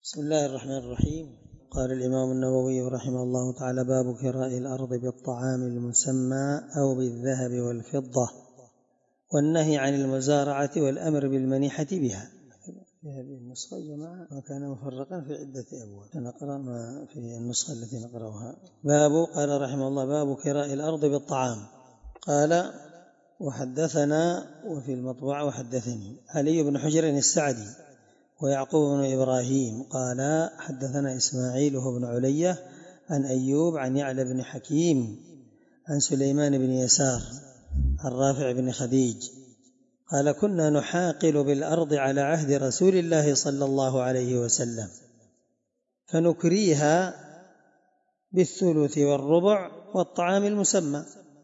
بسم الله الرحمن الرحيم. قال الإمام النووي رحمه الله تعالى: باب كراء الأرض بالطعام المسمى أو بالذهب والفضة، والنهي عن المزارعة والأمر بالمنيحة بها. في هذه النسخة جماعة وكان مفرقا في عدة أبواب، نقرأ ما في النسخة التي نقرأها. قال رحمه الله: باب كراء الأرض بالطعام. قال: وحدثنا وفي المطبوع وحدثني علي بن حجر السعدي ويعقوب بن إبراهيم قال: حدثنا إسماعيل بن علية عن أيوب عن يعلى بن حكيم عن سليمان بن يسار عن رافع بن خديج قال: كنا نحاقل بالأرض على عهد رسول الله صلى الله عليه وسلم، فنكريها بالثلث والربع والطعام المسمى.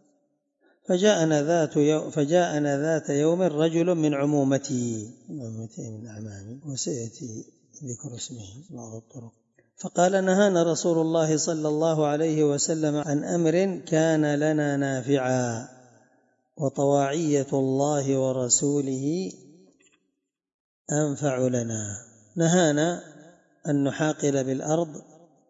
فجاءنا ذات يوم رجل من عمومتي من أعمامي، وسيأتي ذكر اسمه بعض الطرق، فقال: نهانا رسول الله صلى الله عليه وسلم عن أمر كان لنا نافعا، وطواعية الله ورسوله أنفع لنا. نهانا أن نحاقل بالأرض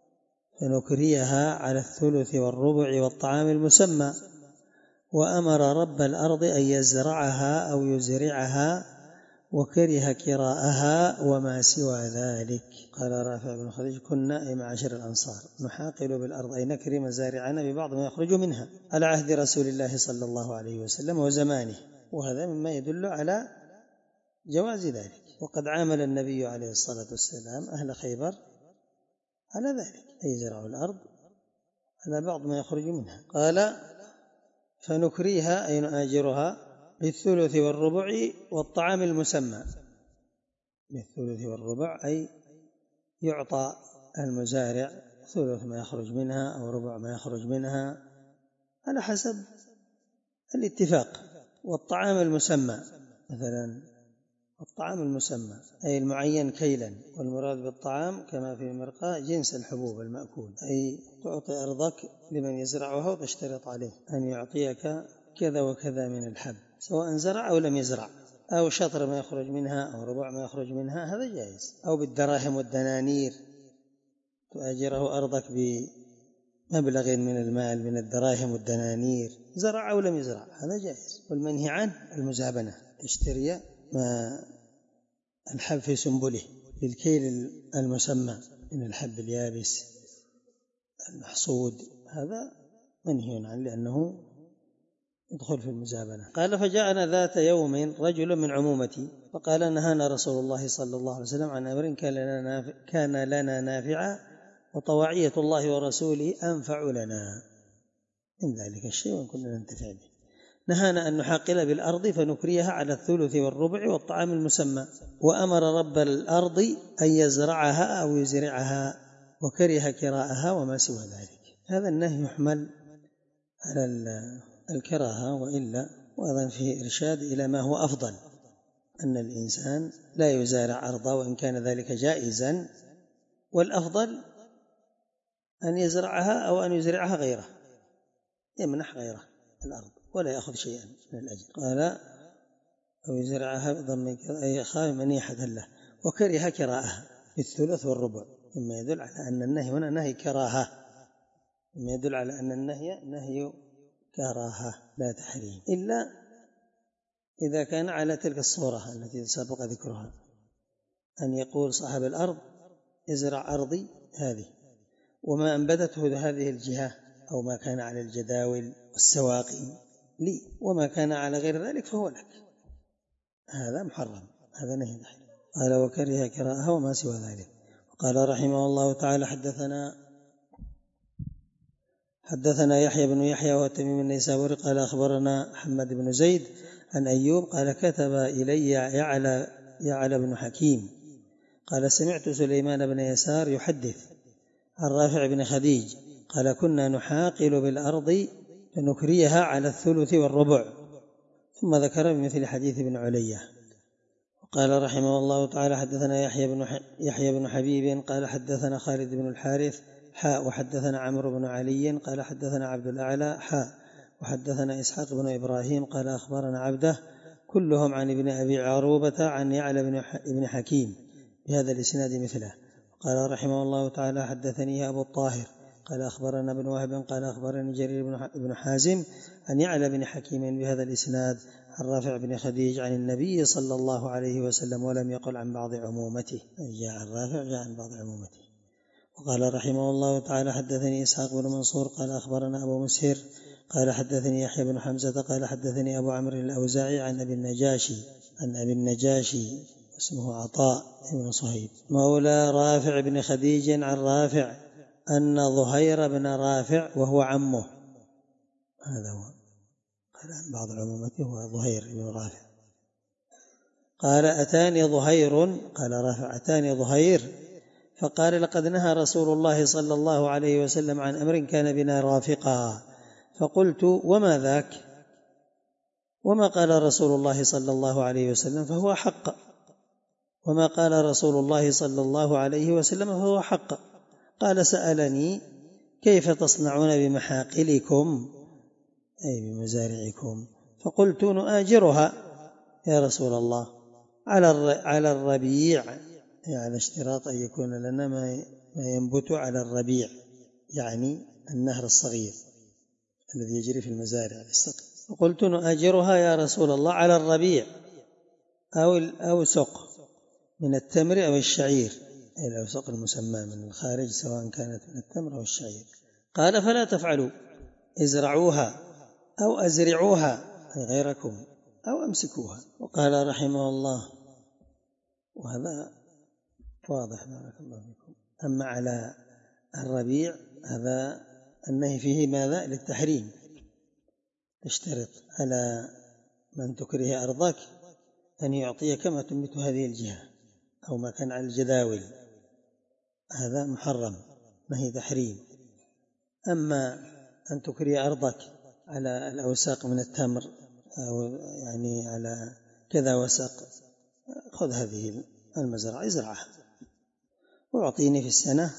فنكريها على الثلث والربع والطعام المسمى، وأمر رب الأرض أن يزرعها أو يزرعها، وكره كراءها وما سوى ذلك. قال رافع بن خديج: كنا أي معاشر الأنصار نحاقل بالأرض أي نكري مزارعنا ببعض ما يخرج منها على عهد رسول الله صلى الله عليه وسلم وزمانه، وهذا مما يدل على جواز ذلك. وقد عامل النبي عليه الصلاة والسلام أهل خيبر على ذلك، أي يزرعوا الأرض على بعض ما يخرج منها. قال: فنكريها أي نؤاجرها بالثلث والربع والطعام المسمى. بالثلث والربع أي يعطى المزارع ثلث ما يخرج منها أو ربع ما يخرج منها على حسب الاتفاق. والطعام المسمى مثلا الطعام المسمى أي المعين كيلا، والمراد بالطعام كما في المرقاة جنس الحبوب المأكول، أي تعطي أرضك لمن يزرعها وتشترط عليه أن يعطيك كذا وكذا من الحب، سواء زرع أو لم يزرع، أو شطر ما يخرج منها أو ربع ما يخرج منها، هذا جائز. أو بالدراهم والدنانير، تؤجره أرضك بمبلغ من المال من الدراهم والدنانير، زرع أو لم يزرع، هذا جائز. والمنهي عنه المزابنة، تشتري ما الحب في سنبله بالكيل المسمى من الحب اليابس المحصود، هذا منهي عنه لأنه يدخل في المزابنة. قال: فجاءنا ذات يوم رجل من عمومتي فقال: نهانا رسول الله صلى الله عليه وسلم عن أمر كان لنا نافعا، وطواعية الله ورسوله أنفع لنا من ذلك الشيء وإن كنا ننتفع به. نهانا أن نحاقل بالأرض فنكريها على الثلث والربع والطعام المسمى، وأمر رب الأرض أن يزرعها أو يزرعها، وكره كراءها وما سوى ذلك. هذا النهي يحمل على الكراهة، وإلا وأيضا فيه إرشاد إلى ما هو أفضل، أن الإنسان لا يزارع أرضه وإن كان ذلك جائزا، والأفضل أن يزرعها أو أن يزرعها غيره، يمنح غيره الأرض ولا يأخذ شيئا من الأجر. قال: أو يزرعها بضم أي خاف منيحة له، وكره كراءها بالثلث والربع، مما يدل على أن النهي هنا نهي كراهة، مما يدل على أن النهي نهي كراهة لا تحريم، إلا إذا كان على تلك الصورة التي سبق ذكرها، أن يقول صاحب الأرض: ازرع أرضي هذه وما أنبتته هذه الجهة، أو ما كان على الجداول والسواقي لي، وما كان على غير ذلك فهو لك، هذا محرم، هذا نهي تحريم. قال: وكره كراءها وما سوى ذلك. قال رحمه الله تعالى: حدثنا يحيى بن يحيى وتميم النيسابوري قال: أخبرنا محمد بن زيد عن أيوب قال: كتب إلي يعلى بن حكيم قال: سمعت سليمان بن يسار يحدث عن رافع بن خديج قال: كنا نحاقل بالأرض فنكريها على الثلث والربع، ثم ذكر بمثل حديث ابن علية. قال رحمه الله تعالى: حدثنا يحيى بن حبيب قال: حدثنا خالد بن الحارث وحدثنا عمرو بن علي قال: حدثنا عبد الأعلى وحدثنا إسحاق بن إبراهيم قال: أخبرنا عبده كلهم عن ابن أبي عروبة عن يعلى بن حكيم بهذا الإسناد مثله. قال رحمه الله تعالى حدثني أبو الطاهر قال أخبرنا ابن وهب قال أخبرني جرير بن حازم عن يعلى بن حكيم بهذا الإسناد عن رافع بن خديج عن النبي صلى الله عليه وسلم ولم يقل عن بعض عمومته، جاء عن رافع جاء عن بعض عمومته. وقال رحمه الله تعالى حدثني إسحاق بن منصور قال أخبرنا أبو مسهر قال حدثني يحيى بن حمزة قال حدثني أبو عمرو الأوزاعي عن أبي النجاشي اسمه عطاء بن صهيب مولى رافع بن خديج عن رافع أن ظهير بن رافع وهو عمه، هذا هو قال عن بعض عمومته هو ظهير بن رافع، قال أتاني ظهير قال رافع أتاني ظهير فقال لقد نهى رسول الله صلى الله عليه وسلم عن أمر كان بنا رافقا، فقلت وما ذاك؟ وما قال رسول الله صلى الله عليه وسلم فهو حق، وما قال رسول الله صلى الله عليه وسلم فهو حق. قال سألني كيف تصنعون بمحاقلكم أي بمزارعكم؟ فقلت نؤاجرها يا رسول الله على الربيع، يعني اشتراط أن يكون لنا ما ينبت على الربيع، يعني النهر الصغير الذي يجري في المزارع السقي. فقلت نؤاجرها يا رسول الله على الربيع أو سق من التمر أو الشعير، أي الأوسق المسمى من الخارج سواء كانت من التمر أو الشعير. قال فلا تفعلوا، ازرعوها أو أزرعوها أي غيركم أو أمسكوها. وقال رحمه الله وهذا واضح بارك الله فيكم. أما على الربيع هذا النهي فيه ماذا؟ للتحريم، تشترط على من تكره أرضك أن يعطيك ما تنبت هذه الجهة أو ما كان على الجداول، هذا محرم نهي تحريم. أما أن تكره أرضك على الأوساق من التمر أو يعني على كذا وسق، خذ هذه المزرعة ازرعها وأعطيني في السنة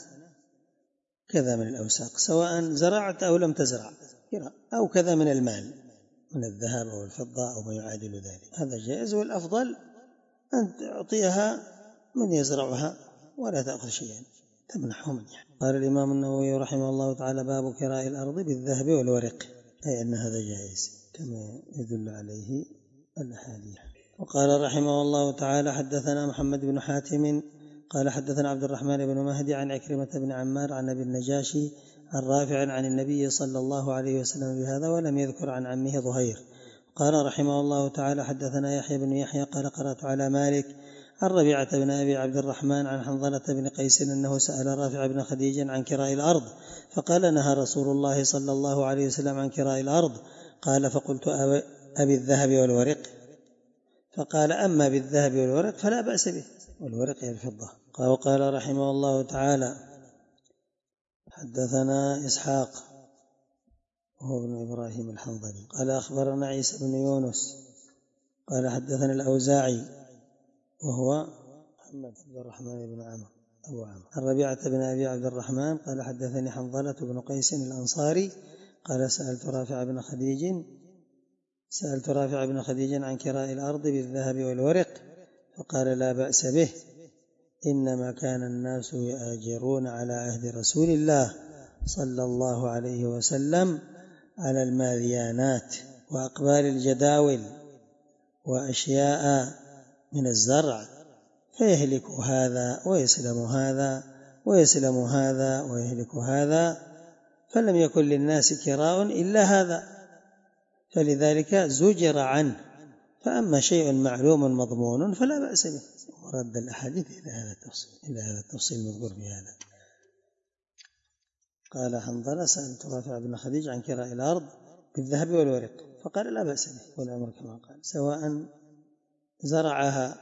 كذا من الأوساق سواء زرعت أو لم تزرع، أو كذا من المال من الذهب أو الفضة أو ما يعادل ذلك، هذا جائز. والأفضل أن تعطيها من يزرعها ولا تأخذ شيئا، تمنحه من يحب. قال الإمام النووي رحمه الله تعالى باب كراء الأرض بالذهب والورق، أي أن هذا جائز كما يدل عليه الأحاديث. وقال رحمه الله تعالى حدثنا محمد بن حاتم قال حدثنا عبد الرحمن بن مهدي عن عكرمة بن عمار عن أبي النجاشي عن رافع عن النبي صلى الله عليه وسلم بهذا ولم يذكر عن عمه ظهير. قال رحمه الله تعالى حدثنا يحيى بن يحيى قال قرأت على مالك عن ربيعة بن أبي عبد الرحمن عن حنظلة بن قيس أنه سأل رافع بن خديج عن كراء الأرض فقال نهى رسول الله صلى الله عليه وسلم عن كراء الأرض. قال فقلت أبي الذهب والورق؟ فقال أما بالذهب والورق فلا بأس به، والورق هي الفضة. وقال رحمه الله تعالى حدثنا إسحاق وهو ابن إبراهيم الحنظلي قال أخبرنا عيسى بن يونس قال حدثنا الأوزاعي وهو محمد بن الرحمن بن عمرو أبو عمرو عن ربيعة بن أبي عبد الرحمن قال حدثني حنظلة بن قيس الأنصاري قال سألت رافع بن خديج عن كراء الأرض بالذهب والورق فقال لا بأس به، إنما كان الناس يؤاجرون على عهد رسول الله صلى الله عليه وسلم على الماذيانات وأقبال الجداول وأشياء من الزرع، فيهلك هذا ويسلم هذا ويسلم هذا ويهلك هذا، فلم يكن للناس كراء إلا هذا، فلذلك زجر عنه. فأما شيء معلوم مضمون فلا بأس به. ورد الأحاديث إلى هذا التفصيل المذكور في هذا. قال حنظلة سألت رافع بن خديج عن كراء الأرض بالذهب والورق فقال لا بأس به، والأمر كما قال سواء زرعها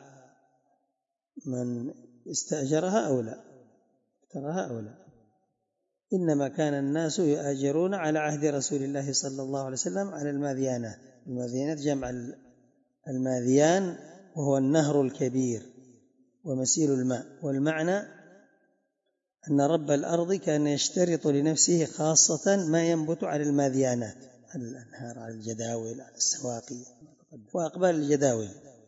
من استأجرها أو لا اشتراها أو لا، إنما كان الناس يؤاجرون على عهد رسول الله صلى الله عليه وسلم على الماذيانات. الماذيانات جمع الماذيان وهو النهر الكبير ومسيل الماء، والمعنى أن رب الأرض كان يشترط لنفسه خاصة ما ينبت على الماذيانات، على الأنهار على الجداول على السواقي وأقبال الجداول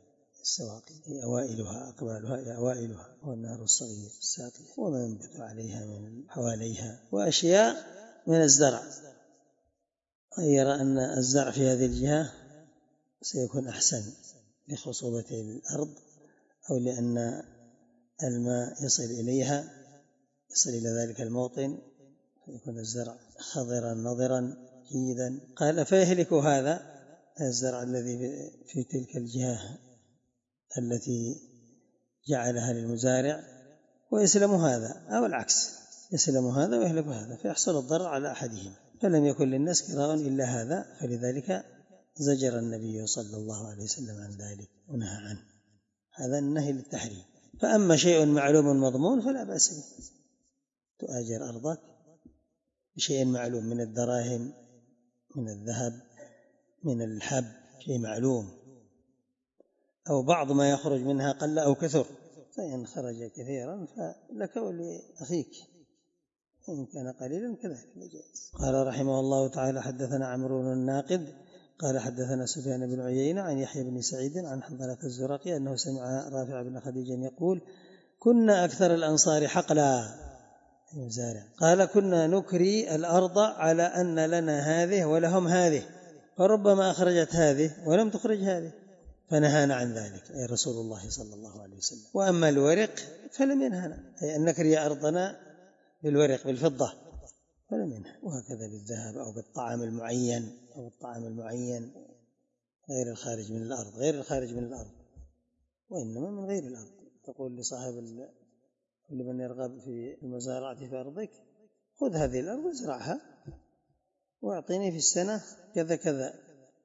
السواقي هي أوائلها، أقبالها هي أوائلها، والنهر الصغير الساقية وما ينبت عليها من حواليها، وأشياء من الزرع. يرى أن الزرع في هذه الجهة سيكون أحسن لخصوبة الأرض، أو لأن الماء يصل إليها، يصل إلى ذلك الموطن، فيكون الزرع خضرا نضرا جيدا. قال فيهلك هذا الزرع الذي في تلك الجهة التي جعلها للمزارع، ويسلم هذا، أو العكس، يسلم هذا ويهلك هذا، فيحصل الضرر على أحدهما. فلم يكن للناس كراء إلا هذا، فلذلك زجر النبي صلى الله عليه وسلم عن ذلك ونهى عنه. هذا النهي للتحريم. فأما شيء معلوم مضمون فلا بأس به، تؤاجر أرضك بشيء معلوم من الدراهم، من الذهب، من الحب، شيء معلوم، أو بعض ما يخرج منها قل أو كثر، فإن خرج كثيرا فلك ولأخيك، إن كان قليلا كذلك جائز. قال رحمه الله تعالى حدثنا عمرو بن الناقد قال حدثنا سفيان بن عيينة عن يحيى بن سعيد عن حنظلة الزرقي أنه سمع رافع بن خديج يقول كنا أكثر الأنصار حقلا مزارع، قال كنا نكري الأرض على أن لنا هذه ولهم هذه، فربما أخرجت هذه ولم تخرج هذه، فنهانا عن ذلك أي رسول الله صلى الله عليه وسلم. وأما الورق فلم ينهنا، أي أن نكري أرضنا بالورق بالفضة فلم ينهى. وهكذا بالذهب أو بالطعام المعين، أو الطعام المعين غير الخارج من الأرض، غير الخارج من الأرض، وإنما من غير الأرض. تقول لصاحب لمن يرغب في المزارعة في أرضك خذ هذه الأرض وازرعها واعطيني في السنة كذا كذا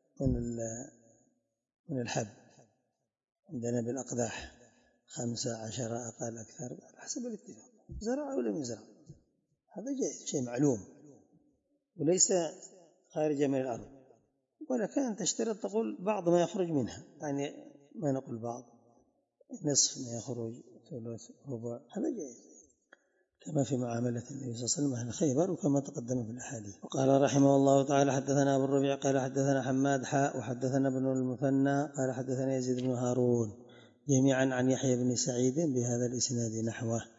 من الحب، عندنا بالأقداح 15 أقل أكثر على حسب الاتفاق، زرع أو لم يزرع، هذا جائز، شيء معلوم وليس خارج من الأرض. ولك أن تشترط تقول بعض ما يخرج منها، يعني ما نقول بعض، نصف ما يخرج، ثلث، ربع، هذا جائز، كما في معاملة النبي صلى الله عليه وسلم أهل خيبر وكما تقدم في الأحاديث. وقال رحمه الله تعالى حدثنا أبو الربيع قال حدثنا حماد وحدثنا ابن المثنى قال حدثنا يزيد بن هارون جميعا عن يحيى بن سعيد بهذا الإسناد نحوه.